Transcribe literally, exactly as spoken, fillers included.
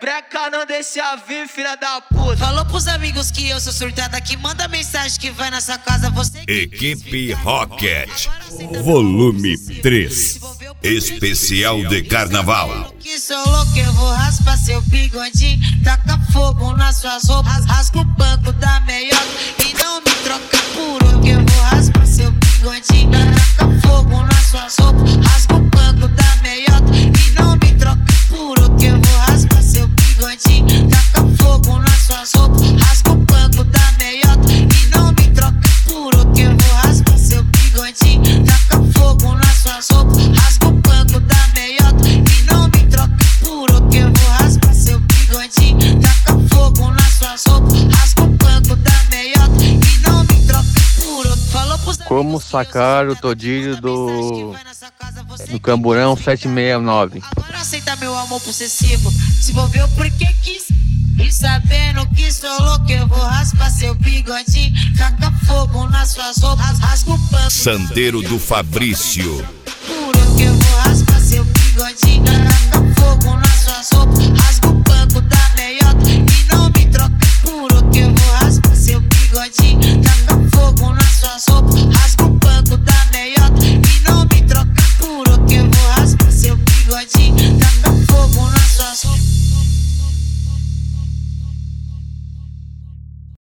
breca não deixa vir, filha da puta. Falou pros amigos que eu sou surtada, que manda mensagem que vai na sua casa, você... Equipe Rocket, volume três, especial de carnaval. Que sou louco, eu vou raspar seu bigodinho, taca fogo nas suas roupas, rasga o banco da meiota e não me troca por outro. Que eu vou raspar seu bigodinho, taca fogo nas suas roupas, rasga o banco da meiota e não me troca por outro. Que eu vou raspar seu bigodinho, taca fogo nas suas roupas, rasga o banco da meiota e não me troca por outro. Que eu vou raspar seu bigodinho, taca fogo nas suas roupas, rasga o banco da meiota e não me troca por outro. Que eu vou raspar seu bigodinho, taca fogo nas suas roupas, rasga o banco da meiota e não me troca por outro. Falou pros Como sacar o todilho do, do Camburão sete seis nove. Pra aceitar meu amor possessivo, se envolveu porque quis. E sabendo que sou louco, eu vou raspar seu bigodinho, taca fogo nas suas roupas, rasga o banco. Sandeiro do Fabrício. Por que eu vou raspar seu bigodinho, taca fogo nas suas roupas.